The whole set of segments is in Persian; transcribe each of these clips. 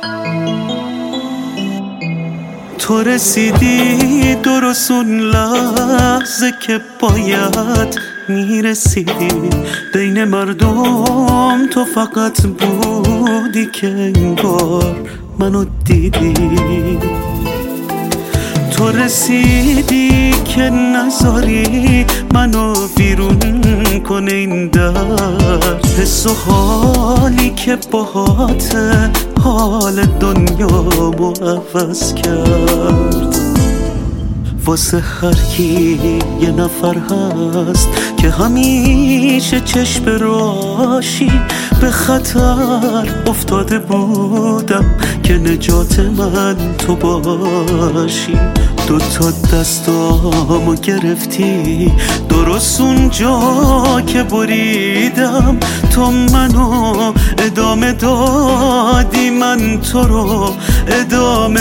تو رسیدی درست اون لحظه که باید میرسیدی بین مردم. تو فقط بودی که انگار منو دیدی. تو رسیدی که نذاری منو بیرون کنه این در. حس و حالی که باهاته حال دنیامو عوض کرد. واسه هر کی یه نفر هست که همیشه چشم راشی به خطر افتاده بودم که نجات من تو باشی. دوتا دستامو گرفتی درست اونجا که بریدم. تو منو ادامه دادی، من تو رو ادامه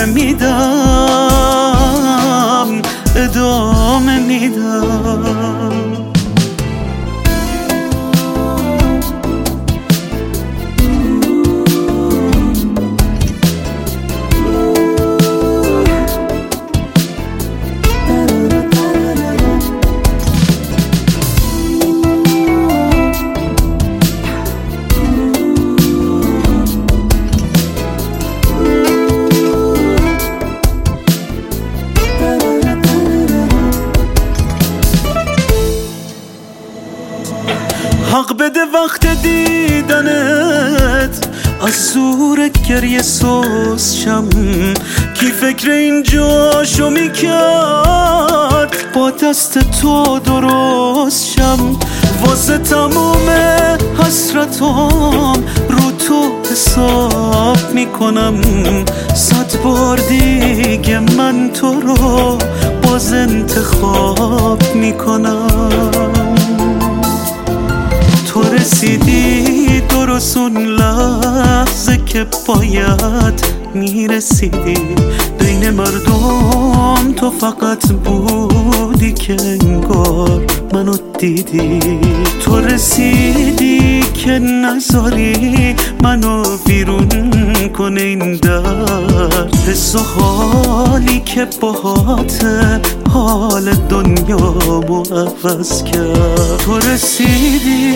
میدم، ادامه میدم. حق بده وقت دیدنت از زور گریه سوز شم. کی فکر این جاشو میکرد با دست تو درست شم. واسه تموم حسرتام رو تو حساب میکنم. 100 بار دیگه من تو رو باز انتخاب میکنم. تو رسیدی درست اون لحظه که باید میرسیدی بین مردم. تو فقط بودی که انگار منو دیدی. تو رسیدی که نذاری منو بیرون کنه این در. حس و حالی که باهاته حال دنیامو عوض کرد. تو رسیدی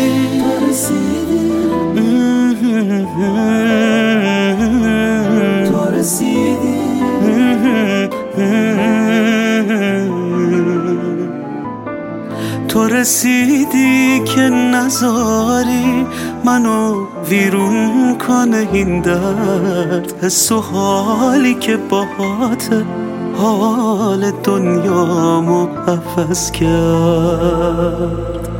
تو رسیدی که نذاری منو ویرون کنه این درد. حس و حالی که باهاته حال دنیامو عوض کرد.